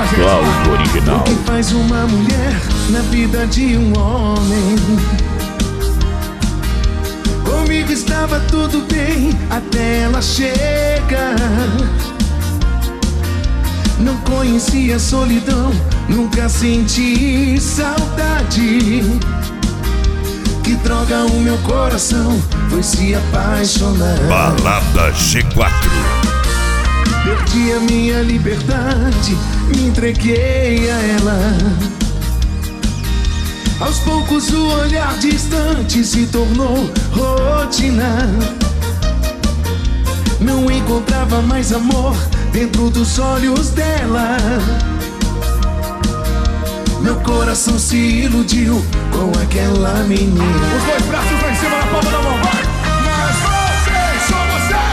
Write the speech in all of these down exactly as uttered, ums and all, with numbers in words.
Cláudio Original. O que faz uma mulher na vida de um homem? Comigo estava tudo bem até ela chegar. Não conhecia solidão, nunca senti saudade. Que droga, o meu coração foi se apaixonar. Balada G quatro. Perdi a minha liberdade, me entreguei a ela. Aos poucos o olhar distante se tornou rotina. Não encontrava mais amor dentro dos olhos dela. Meu coração se iludiu com aquela menina. Os dois braços lá em cima da palma da mão, vai! Mas você, só você!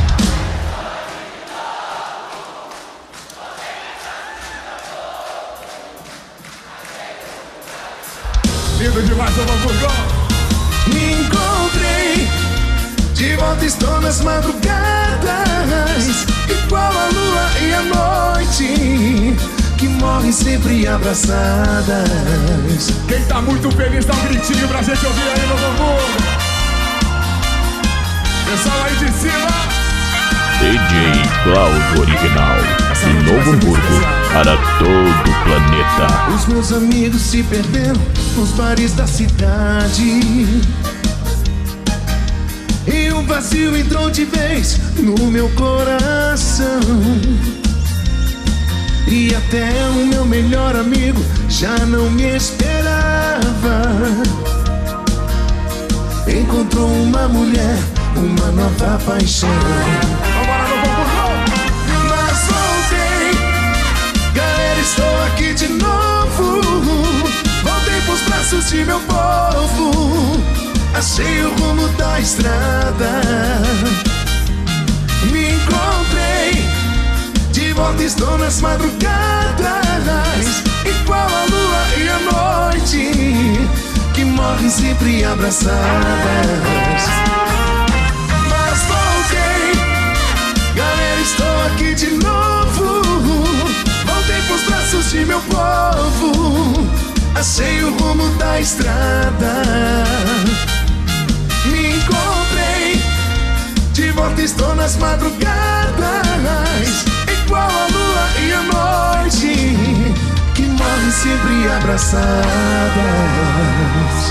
Lindo demais, ô Hamburgão! Me encontrei, de volta estou nas madrugadas, igual a lua e a noite, que morrem sempre abraçadas. Quem tá muito feliz dá um gritinho pra gente ouvir aí no Hamburgo. Pessoal aí de cima. D J Cláudio Original. Em Novo Hamburgo, para todo o planeta. Os meus amigos se perderam nos bares da cidade, e o vazio entrou de vez no meu coração. E até o meu melhor amigo já não me esperava. Encontrou uma mulher, uma nova paixão. Mas voltei, galera, estou aqui de novo. Voltei pros braços de meu povo. Achei o rumo da estrada. Me encontrei, de volta estou nas madrugadas, igual a lua e a noite, que morrem sempre abraçadas. Mas voltei, galera, estou aqui de novo. Voltei pros braços de meu povo. Achei o rumo da estrada. Me encontrei, de volta estou nas madrugadas, igual a lua e a noite, que morrem sempre abraçadas.